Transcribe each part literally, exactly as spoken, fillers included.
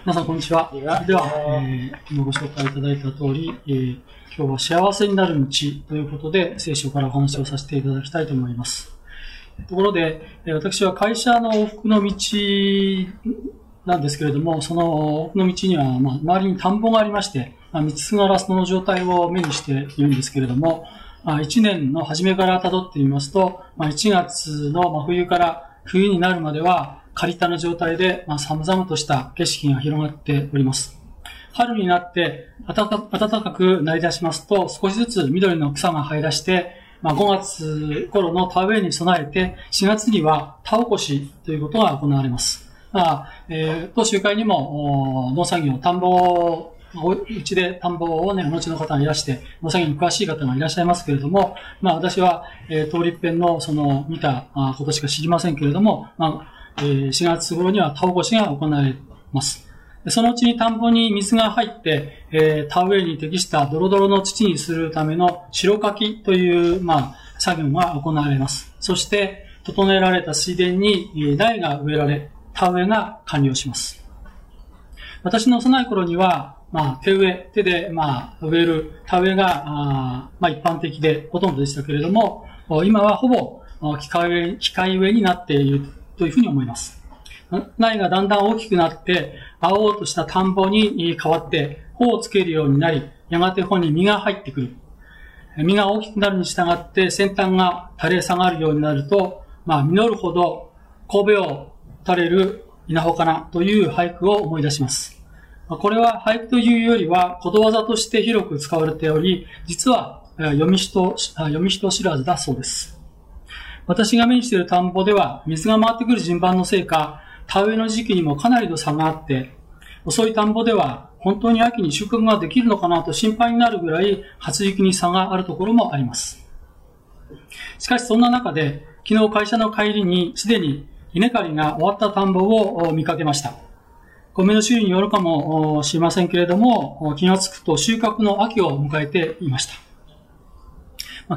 皆さんこんにちは。では、えー、今ご紹介いただいた通り、えー、今日は幸せになる道ということで聖書からお話をさせていただきたいと思います。ところで、私は会社の往復の道なんですけれども、その往復の道には、まあ、周りに田んぼがありまして、まあ、道すがらその状態を目にしているんですけれども、まあ、いちねんの初めから辿ってみますと、まあ、いちがつの真冬から冬になるまでは、刈り田の状態で、まあ、寒々とした景色が広がっております。春になって暖か、暖かくなり出しますと、少しずつ緑の草が生え出して、まあ、ごがつ頃の田植えに備えて、しがつには田起こしということが行われます。まあ、えー、当集会にも農作業、田んぼ、うちで田んぼをね、お持ちの方がいらして、農作業に詳しい方がいらっしゃいますけれども、まあ私は、えー、通りっぺんのその見たことしか知りませんけれども、まあしがつ頃には田起こしが行われます。そのうちに田んぼに水が入って、えー、田植えに適したドロドロの土にするための白かきという、まあ、作業が行われます。そして、整えられた水田に苗が植えられ、田植えが完了します。私の幼い頃には、まあ、手植え、手で、まあ、植える田植えが、あまあ、一般的でほとんどでしたけれども、今はほぼ機械植え、機械植えになっているというふうに思います。苗がだんだん大きくなって、青々とした田んぼに変わって、穂をつけるようになり、やがて穂に実が入ってくる。実が大きくなるに従って、先端が垂れ下がるようになると、まあ、実るほど、神戸を垂れる稲穂かなという俳句を思い出します。これは俳句というよりは、ことわざとして広く使われており、実は読み人、読み人知らずだそうです。私が目にしている田んぼでは、水が回ってくる順番のせいか、田植えの時期にもかなりの差があって、遅い田んぼでは本当に秋に収穫ができるのかなと心配になるぐらい初雪に差があるところもあります。しかしそんな中で、昨日会社の帰りにすでに稲刈りが終わった田んぼを見かけました。米の種類によるかもしれませんけれども、気がつくと収穫の秋を迎えていました。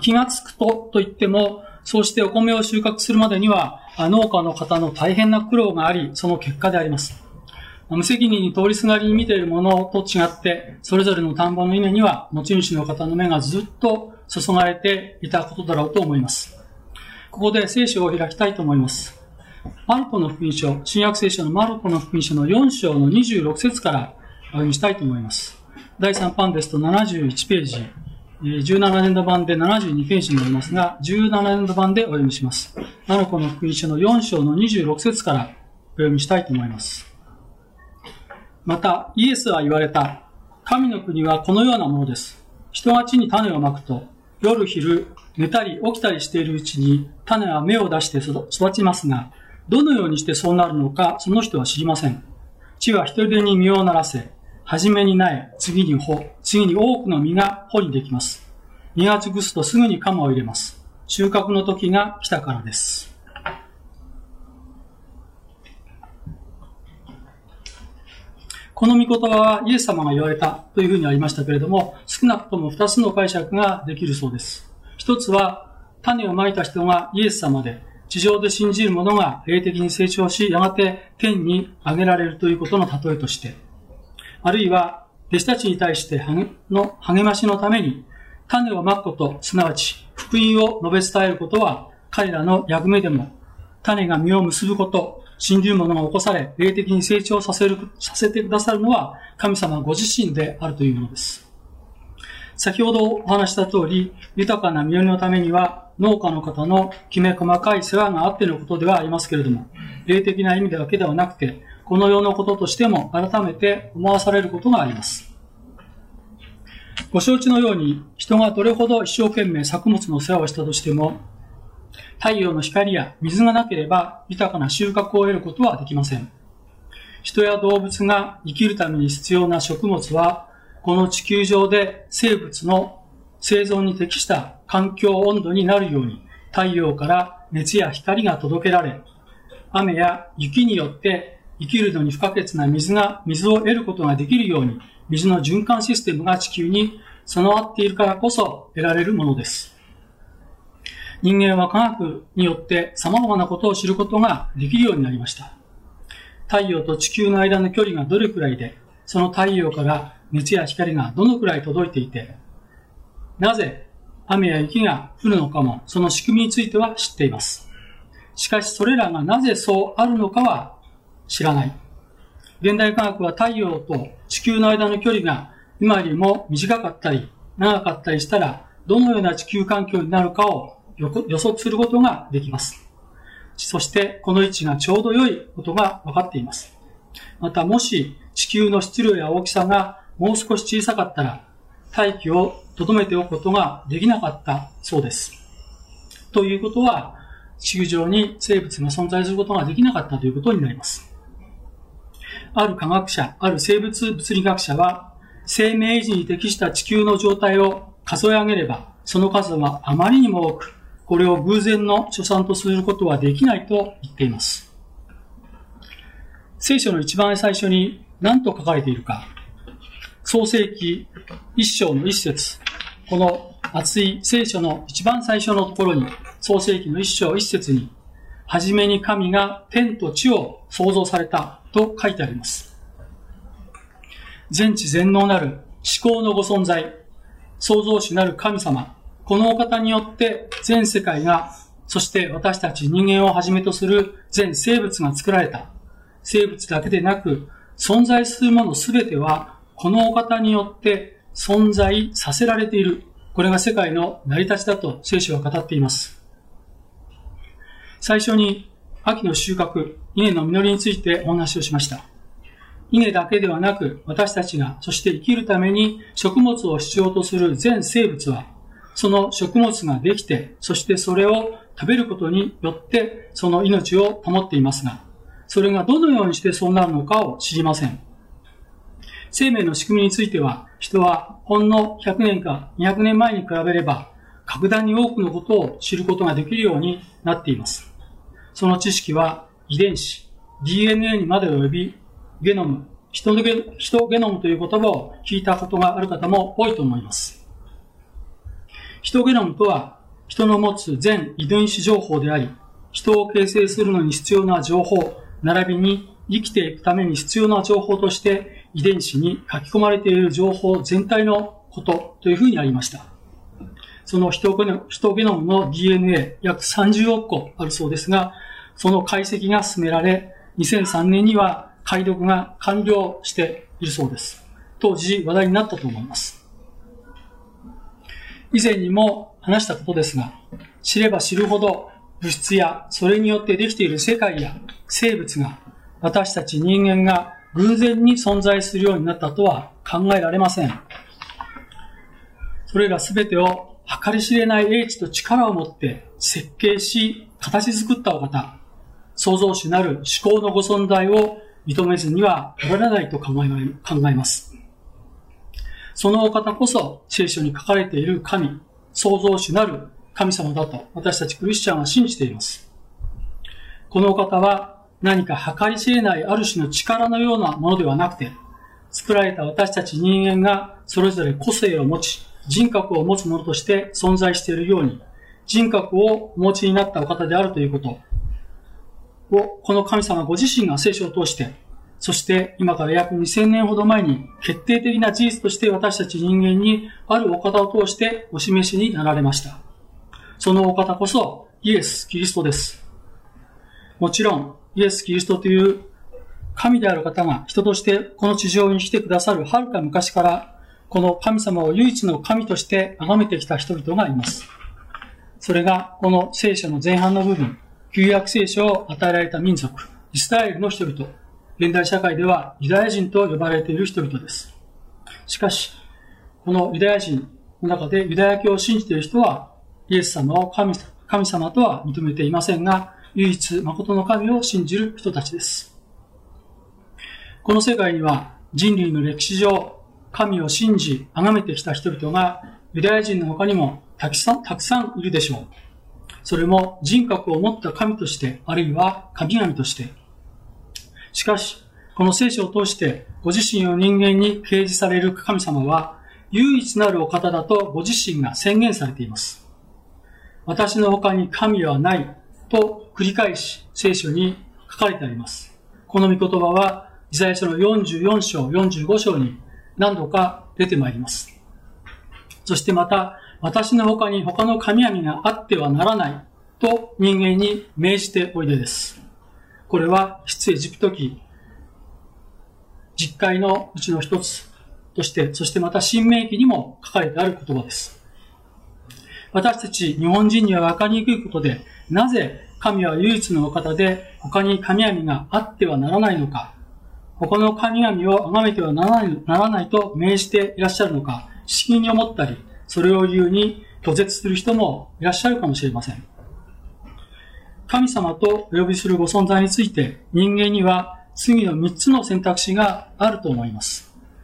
気がつくとといっても、そうしてお米を収穫するまでには農家の方の大変な苦労があり、その結果であります。無責任に通りすがりに見ているものと違って、それぞれの田んぼの稲には持ち主の方の目がずっと注がれていたことだろうと思います。ここで聖書を開きたいと思います。マルコの福音書、新約聖書のマルコの福音書のよん章のにじゅうろく節からお読みしたいと思います。だいさん版ですとななじゅういちページ。じゅうななねんど版でななじゅうにページになりますが、じゅうななねんど版でお読みします。マルコの福音書のよん章のにじゅうろく節からお読みしたいと思います。また、イエスは言われた。神の国はこのようなものです。人が地に種をまくと、夜昼、寝たり起きたりしているうちに種は芽を出して育ちますが、どのようにしてそうなるのか、その人は知りません。地は一人でに実をならせ、はじめに苗、次に穂、次に多くの実が穂にできます。実が熟すとすぐに鎌を入れます。収穫の時が来たからです。この御言葉はイエス様が言われたというふうにありましたけれども、少なくとも二つの解釈ができるそうです。一つは、種をまいた人がイエス様で、地上で信じる者が霊的に成長し、やがて天に上げられるということの例えとして、あるいは、弟子たちに対しての励ましのために、種をまくこと、すなわち、福音を述べ伝えることは、彼らの役目でも、種が実を結ぶこと、信じる者が起こされ、霊的に成長させる、させてくださるのは、神様ご自身であるというものです。先ほどお話した通り、豊かな実りのためには、農家の方のきめ細かい世話があってのことではありますけれども、霊的な意味だけではなくて、この世のこととしても改めて思わされることがあります。ご承知のように、人がどれほど一生懸命作物の世話をしたとしても、太陽の光や水がなければ豊かな収穫を得ることはできません。人や動物が生きるために必要な食物は、この地球上で生物の生存に適した環境温度になるように、太陽から熱や光が届けられ、雨や雪によって生きるのに不可欠な水が、水を得ることができるように、水の循環システムが地球に備わっているからこそ得られるものです。人間は科学によって様々なことを知ることができるようになりました。 太陽と地球の間の距離がどれくらいで、その太陽から熱や光がどのくらい届いていて、なぜ雨や雪が降るのかも、その仕組みについては知っています。しかしそれらがなぜそうあるのかは知らない。現代科学は太陽と地球の間の距離が今よりも短かったり長かったりしたら、どのような地球環境になるかを予測することができます。そしてこの位置がちょうど良いことが分かっています。またもし地球の質量や大きさがもう少し小さかったら、大気を留めておくことができなかったそうです。ということは、地球上に生物が存在することができなかったということになります。ある科学者、ある生物物理学者は、生命維持に適した地球の状態を数え上げれば、その数はあまりにも多く、これを偶然の所産とすることはできないと言っています。聖書の一番最初に何と書かれているか、創世記一章の一節、この厚い聖書の一番最初のところに、創世記の一章一節に、はじめに神が天と地を創造されたと書いてあります。全知全能なる至高のご存在、創造主なる神様、このお方によって全世界が、そして私たち人間をはじめとする全生物が作られた。生物だけでなく、存在するものすべては、このお方によって存在させられている。これが世界の成り立ちだと聖書は語っています。最初に秋の収穫、稲の実りについてお話をしました。稲だけではなく、私たちが、そして生きるために食物を必要とする全生物は、その食物ができて、そしてそれを食べることによってその命を保っていますが、それがどのようにしてそうなるのかを知りません。生命の仕組みについては、人はほんのひゃくねんかにひゃくねんまえに比べれば、格段に多くのことを知ることができるようになっています。その知識は遺伝子、ディーエヌエー にまで及び、ゲノム、人のゲ、人ゲノムという言葉を聞いたことがある方も多いと思います。人ゲノムとは、人の持つ全遺伝子情報であり、人を形成するのに必要な情報、並びに生きていくために必要な情報として遺伝子に書き込まれている情報全体のことというふうにありました。その人ゲノムの ディーエヌエー 約さんじゅうおくこあるそうですが、その解析が進められ、にせんさんねんには解読が完了しているそうです。当時話題になったと思います。以前にも話したことですが、知れば知るほど物質やそれによってできている世界や生物が私たち人間が偶然に存在するようになったとは考えられません。それらすべてを計り知れない英知と力を持って設計し形作ったお方、創造主なる至高のご存在を認めずにはならないと考えます。そのお方こそ聖書に書かれている神、創造主なる神様だと私たちクリスチャンは信じています。このお方は何か計り知れないある種の力のようなものではなくて、作られた私たち人間がそれぞれ個性を持ち、人格を持つものとして存在しているように、人格をお持ちになったお方であるということを、この神様ご自身が聖書を通して、そして今から約にせんねんほど前に決定的な事実として私たち人間にあるお方を通してお示しになられました。そのお方こそイエス・キリストです。もちろんイエス・キリストという神である方が人としてこの地上に来てくださるはるか昔からこの神様を唯一の神として崇めてきた人々がいます。それがこの聖書の前半の部分、旧約聖書を与えられた民族、イスラエルの人々、現代社会ではユダヤ人と呼ばれている人々です。しかし、このユダヤ人の中でユダヤ教を信じている人は、イエス様を 神, 神様とは認めていませんが、唯一誠の神を信じる人たちです。この世界には人類の歴史上、神を信じ、崇めてきた人々がユダヤ人の他にもたくさん、たくさんいるでしょう。それも人格を持った神として、あるいは神々として。しかし、この聖書を通してご自身を人間に掲示される神様は唯一なるお方だとご自身が宣言されています。私の他に神はないと繰り返し聖書に書かれてあります。 この御言葉はイザヤ書のよんじゅうよん章、よんじゅうご章に何度か出てまいります。そしてまた、私の他に他の神々があってはならないと人間に命じておいでです。これは出エジプト記十回のうちの一つとして、そしてまた申命記にも書かれてある言葉です。私たち日本人には分かりにくいことで、なぜ神は唯一のお方で他に神々があってはならないのか、他の神々を崇めてはならない、ならないと命じていらっしゃるのか、不思議に思ったり、それを理由に拒絶する人もいらっしゃるかもしれません。神様とお呼びするご存在について、人間には次の三つの選択肢があると思います。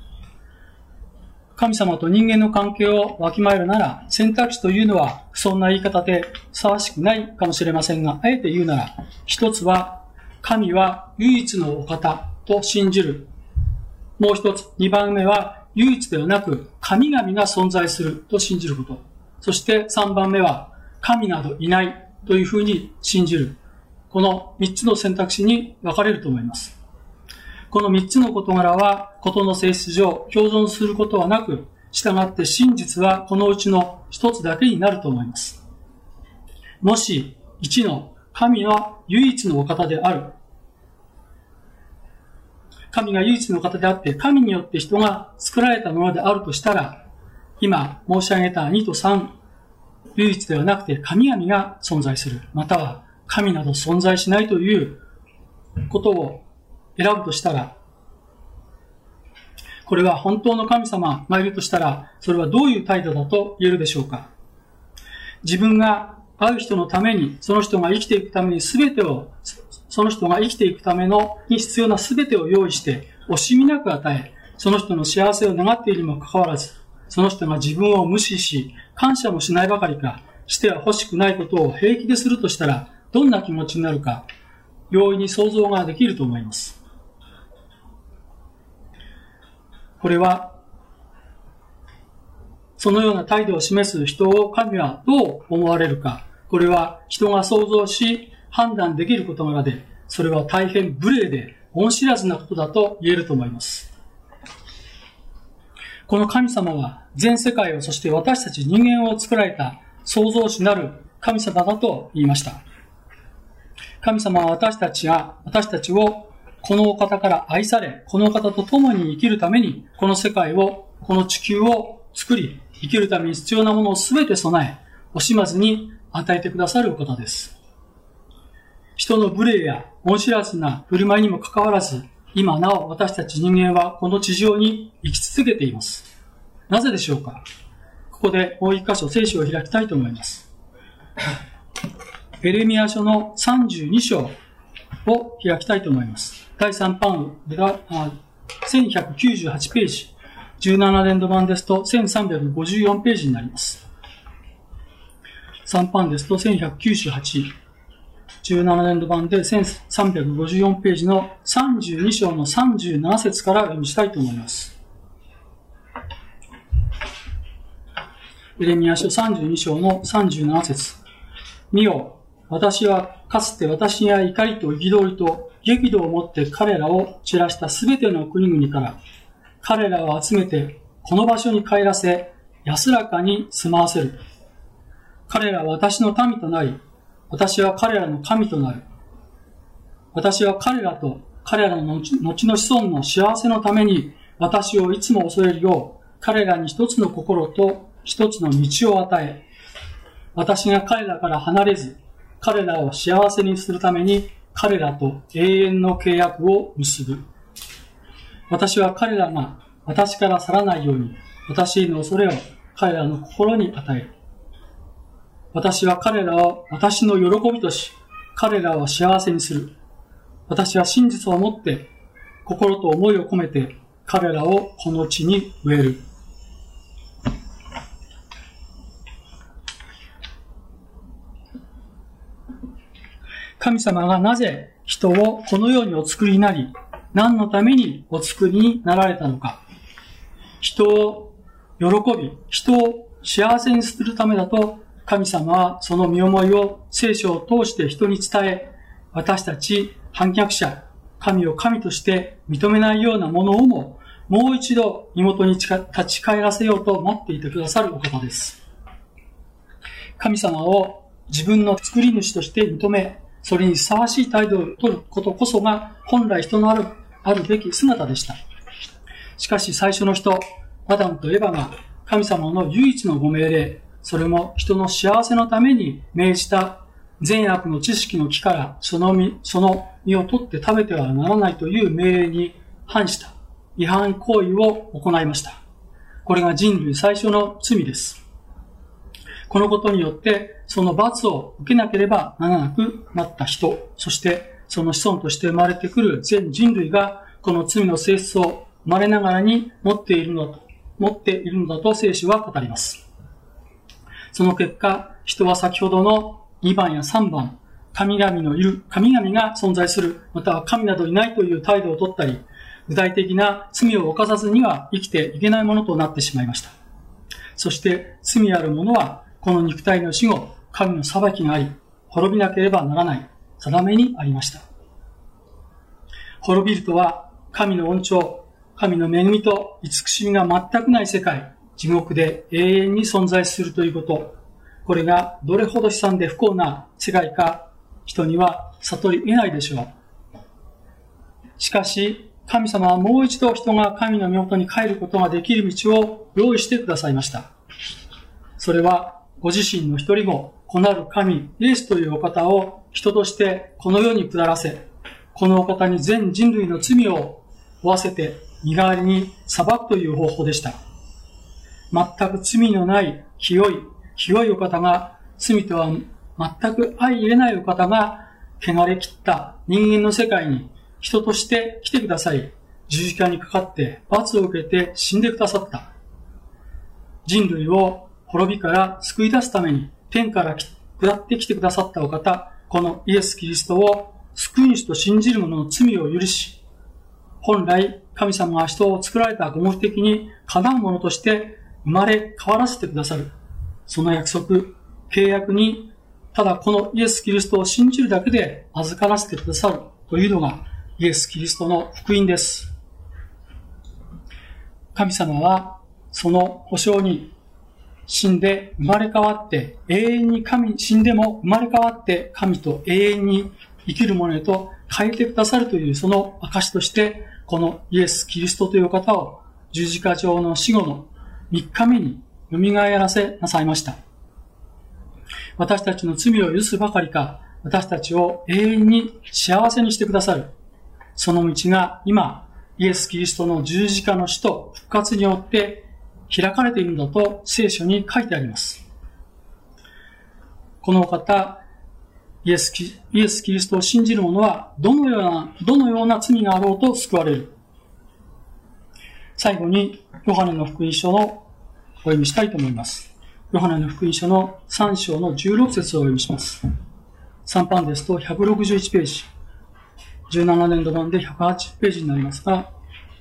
神様と人間の関係をわきまえるなら、選択肢というのはそんな言い方でふさわしくないかもしれませんが、あえて言うなら、一つは神は唯一のお方と信じる。もう一つ、二番目は唯一ではなく神々が存在すると信じること。そして三番目は神などいないというふうに信じる。この三つの選択肢に分かれると思います。この三つの事柄は、事の性質上共存することはなく、従って真実はこのうちの一つだけになると思います。もし、一の神は唯一のお方である。神が唯一のお方であって、神によって人が作られたものであるとしたら、今申し上げたにとさん、唯一ではなくて神々が存在する。または神など存在しないということを選ぶとしたら、これは本当の神様がいるとしたら、それはどういう態度だと言えるでしょうか。自分が会う人のために、その人が生きていくために全てを、その人が生きていくためのに必要な全てを用意して、惜しみなく与え、その人の幸せを願っているにもかかわらず、その人が自分を無視し、感謝もしないばかりか、しては欲しくないことを平気でするとしたら、どんな気持ちになるか、容易に想像ができると思います。これは、そのような態度を示す人を神はどう思われるか、これは人が想像し判断できる事柄で、それは大変無礼で恩知らずなことだと言えると思います。この神様は全世界を、そして私たち人間を作られた創造主なる神様だと言いました。神様は私たちが、私たちをこのお方から愛され、このお方と共に生きるために、この世界を、この地球を作り、生きるために必要なものをすべて備え、惜しまずに与えてくださるお方です。人の無礼や恩知らずな振る舞いにもかかわらず、今なお私たち人間はこの地上に生き続けています。なぜでしょうか。ここでもう一箇所聖書を開きたいと思います。エレミヤ書のさんじゅうに章を開きたいと思います。だいさん版ではせんひゃくきゅうじゅうはちページ、じゅうななねんど版ですとせんさんびゃくごじゅうよんページになります。さん版ですとせんひゃくきゅうじゅうはち、じゅうななねんど版でせんさんびゃくごじゅうよんページのさんじゅうに章のさんじゅうなな節から読みしたいと思います。エレミヤ書さんじゅうに章のさんじゅうなな節。見よ、私はかつて私が怒りと憤りと激怒を持って彼らを散らしたすべての国々から彼らを集めてこの場所に帰らせ安らかに住まわせる。彼らは私の民となり、私は彼らの神となる。私は彼らと彼らの後の子孫の幸せのために私をいつも恐れるよう彼らに一つの心と一つの道を与え、私が彼らから離れず彼らを幸せにするために彼らと永遠の契約を結ぶ。私は彼らが私から去らないように私への恐れを彼らの心に与える。私は彼らを私の喜びとし、彼らを幸せにする。私は真実をもって心と思いを込めて彼らをこの地に植える。神様がなぜ人をこのようにお作りになり、何のためにお作りになられたのか。人を喜び、人を幸せにするためだと、神様はその身思いを聖書を通して人に伝え、私たち反逆者、 神を神として認めないようなものをも、もう一度身元に立ち返らせようと待っていてくださるお方です。神様を自分の作り主として認め、それにふさわしい態度を取ることこそが本来人のある、あるべき姿でした。しかし最初の人、アダムとエヴァが神様の唯一のご命令、それも人の幸せのために命じた善悪の知識の木からその実、その実を取って食べてはならないという命令に反した違反行為を行いました。これが人類最初の罪です。このことによってその罰を受けなければならなくなった人、そしてその子孫として生まれてくる全人類がこの罪の性質を生まれながらに持っているのだと、持っているのだと聖書は語ります。その結果、人は先ほどのにばんやさんばん、神々のいる、神々が存在する、または神などいないという態度を取ったり、具体的な罪を犯さずには生きていけないものとなってしまいました。そして罪ある者は、この肉体の死後、神の裁きがあり、滅びなければならない定めにありました。滅びるとは、神の恩寵、神の恵みと慈しみが全くない世界、地獄で永遠に存在するということ、これがどれほど悲惨で不幸な世界か、人には悟り得ないでしょう。しかし、神様はもう一度人が神の御元に帰ることができる道を用意してくださいました。それは、ご自身の一人子、子なる神、イエスというお方を人としてこの世に下らせ、このお方に全人類の罪を負わせて身代わりに裁くという方法でした。全く罪のない清い、清いお方が、罪とは全く相入れないお方が、汚れ切った人間の世界に人として来てください。十字架にかかって罰を受けて死んでくださった。人類を滅びから救い出すために天から下ってきてくださったお方、このイエス・キリストを救い主と信じる者の罪を許し、本来神様が人を作られたご目的にかなう者として生まれ変わらせてくださる。その約束、契約に、ただこのイエス・キリストを信じるだけで預からせてくださるというのがイエス・キリストの福音です。神様はその保証に死んで生まれ変わって永遠に神、死んでも生まれ変わって神と永遠に生きる者へと変えてくださるというその証として、このイエス・キリストという方を十字架上の死後のみっかめに蘇らせなさいました。私たちの罪を許すばかりか、私たちを永遠に幸せにしてくださる。その道が今、イエス・キリストの十字架の死と復活によって開かれているのだと聖書に書いてあります。この方、イエスキ、イエス・キリストを信じる者は、どのような、どのような罪があろうと救われる。最後に、ヨハネの福音書のお読みしたいと思います。ヨハネの福音書のさん章のじゅうろく節をお読みします。さんばんですとひゃくろくじゅういちページ。じゅうななねんど版でひゃくはちページになりますが、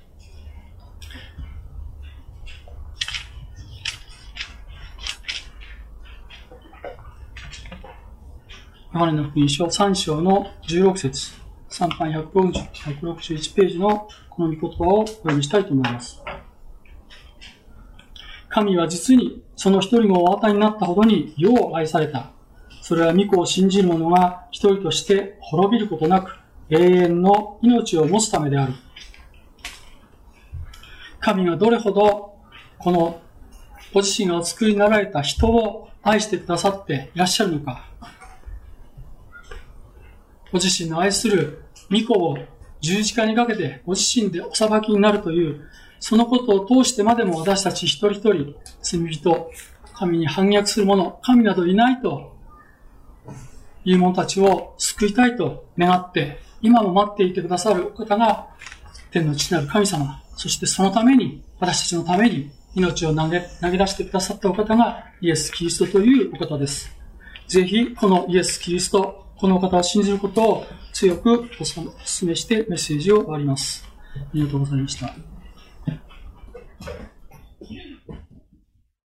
ヨハネの福音書さん章のじゅうろく節、さんばんひゃくろくじゅういちページのこの御言葉をお読みしたいと思います。神は実にその一人子をお与えになったほどに世を愛された。それは御子を信じる者が一人として滅びることなく永遠の命を持つためである。神がどれほどこのご自身がお作りになられた人を愛してくださっていらっしゃるのか。ご自身の愛する御子を十字架にかけてご自身でお裁きになるという、そのことを通してまでも私たち一人一人、罪人、神に反逆する者、神などいないという者たちを救いたいと願って、今も待っていてくださる方が天の父なる神様、そしてそのために、私たちのために命を投げ、投げ出してくださったお方がイエス・キリストというお方です。ぜひ、このイエス・キリスト、このお方を信じることを強くお勧めしてメッセージを終わります。ありがとうございました。